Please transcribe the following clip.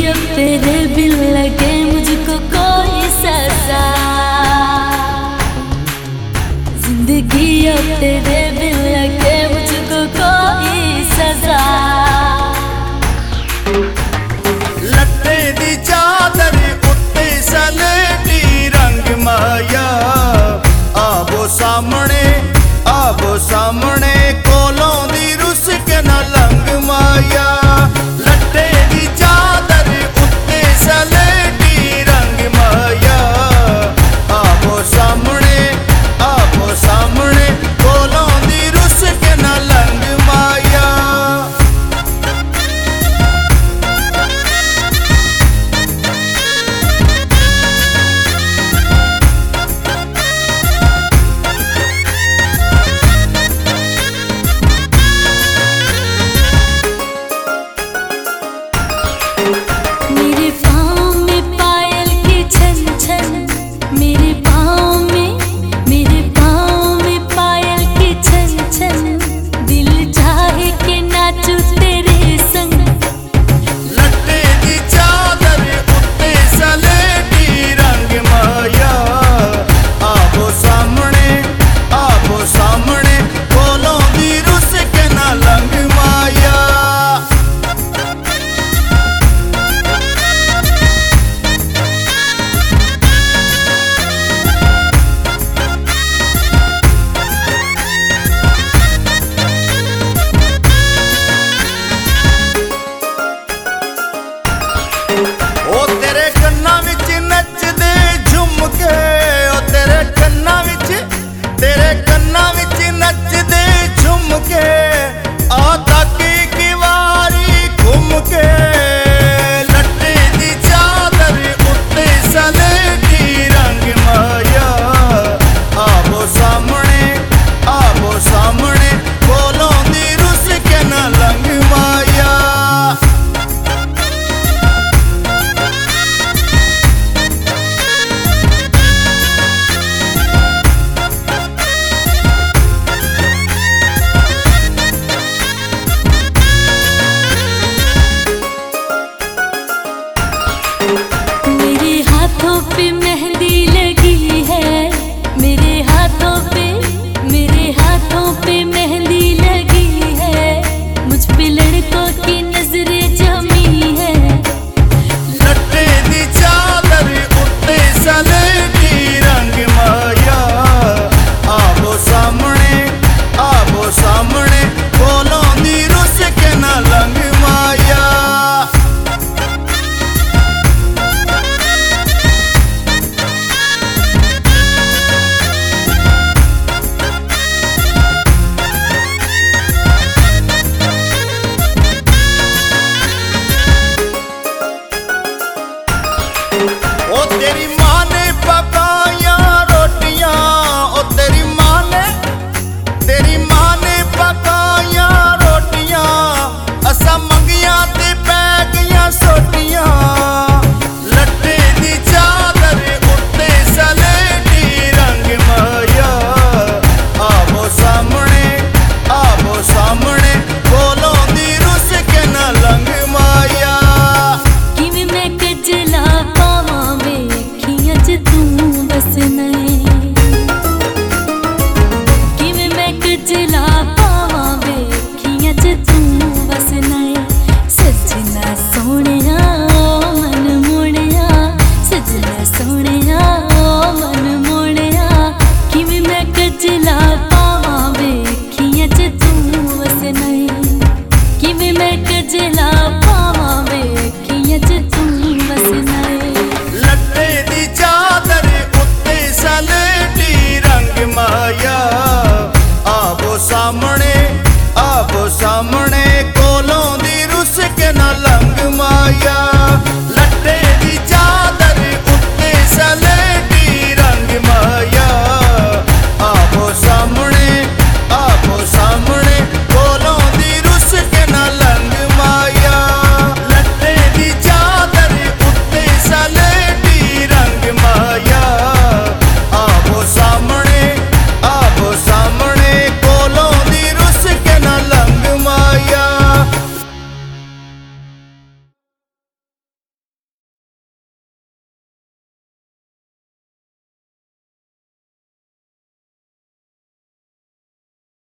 अब तेरे बिन लगे मुझको कोई सजा, जिंदगी अब तेरे बिन लगे मुझको कोई सजा। लट्टे दी चादर उत्ते सलेटी रंग माया, आवो सामने कोलों दी रुस के न लंग माया। लट्टे दी चादर उत्ते सलेटी रंग माया, आवो सामने कोलों दी रुस के न लंग माया। मेरे पाँव में पायल की छन छन, मेरे पाँव में पायल की छन छन, दिल चाहे के नाचूं तेरे संग। लट्टे दी चादर उत्ते सलेटी रंग माया, आवो सामने कोलों दी रुस के न लंग माया। ओ तेरे कन्ना विच नचदे झुमके, ओ तेरे कन्ना विच नचदे झुमके, आ ताकी की वारी घूम के। लट्टे दी चादर उत्ते सलेटी रंग माया, आवो सामने कोलों दी रुस के न लंग माया। मेरे हाथों पे मेहंदी लगी है, मेरे हाथों पे मेहंदी लगी है, मुझ पे लड़कों की नजरें जमी है। लट्टे दी चादर उत्ते सलेटी रंग माया, आवो सामने कोलों दी रुस के न लंग माया। ओ तेरी माँ ने पकाया रोटियां, ओ तेरी माँ ने पकाया रोटियां, असा मंगियां ते पै गईयां सोटियां। लट्टे दी चादर उत्ते सलेटी रंग माया, आवो सामने कोलों दी रुस के न लंग माया। किवें मैं कजला पावां वेखियां च तू बस नहीं, किवें मैं कजला पावां वेखियां च तू बस नहीं। सजना सोहणिया मन मोड़िया, सजना सोहणिया मन मोड़िया, किवें मैं कजला पावां वेखियां च तू बस नहीं, किवें मैं कजला पावां वेखियां च तू बस नहीं। लट्टे दी चादर उत्ते सलेटी रंग माया, आवो सामने